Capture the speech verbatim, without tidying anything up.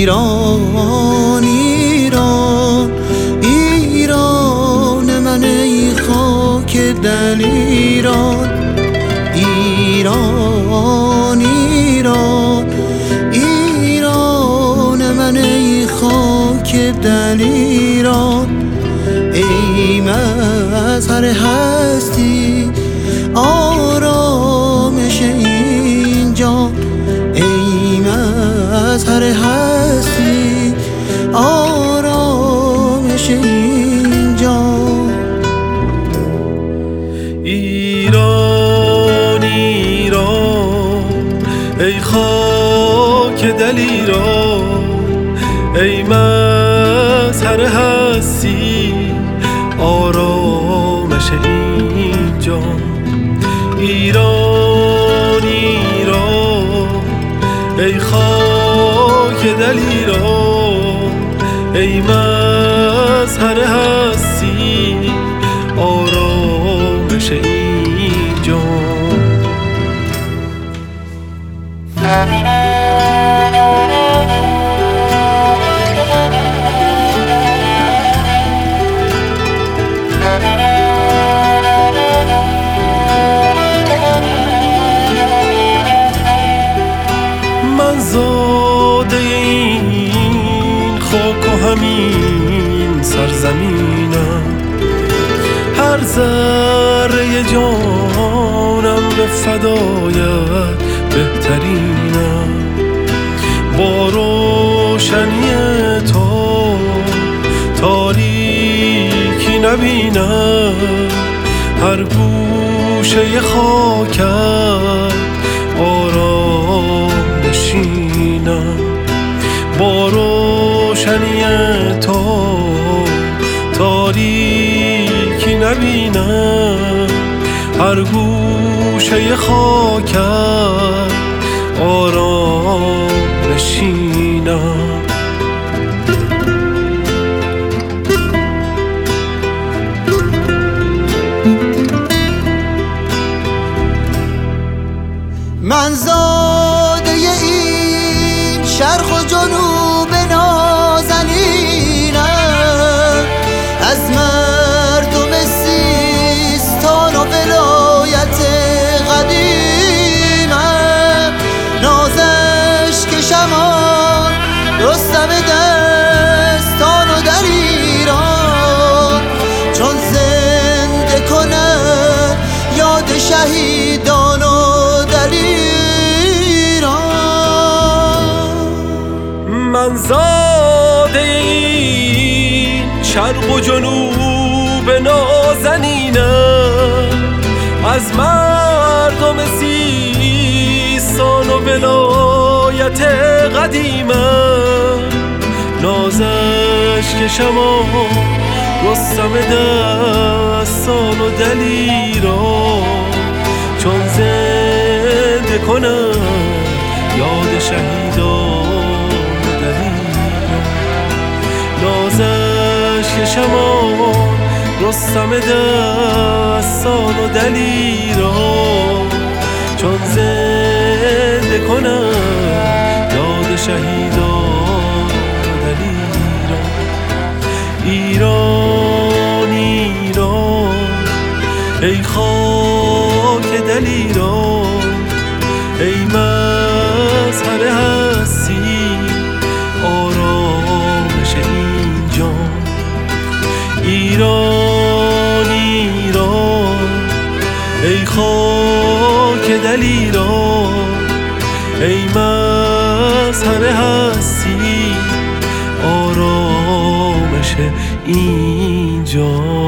ایران ایران ایران من ای خاک دلیران، ایران ایران ایران من ای خاک دلیران، ای مظهر هستی آرامش این جان، ای مظهر هستی آرامش این جان. ایران ایران ای خاک دلیران، ای مظهر هستی آرامش این جان. ایران ایران ای خاک دلیران، ای مظهر هستی آرامش این جان. من زاده این خاک و همین سرزمینم، هر ذره جانم به فدایت بهترینم. با روشنی تو تاریکی نبینم، هر گوشه خاکت آرام نشینم. با روشنی تو تاریکی نبینم، هر گوشه خاکت آرام نشینم. من زاده این شرق و جنوب نازنینم، از مردم سیستان و ولایت قدیمم. نازش کشمان رستم دستان و دلیران، چون زنده کنه یاد شهیدان و من زاده این شرق و جنوب نازنینم، از مردم سیستان و ولایت قدیمم. نازش کشمان رستم دستان و دلیران، چون زنده کنم یاد شهیدان. نازش کشمان رستم دستان و دلیران، چون زنده کنم یاد شهیدان و دلیران. ایران ایران ای خاک دلیران، ای مظهر هستی آرامش این جان. ایران ایران ای خاک دلیران، ای مظهر هستی آرامش این جان.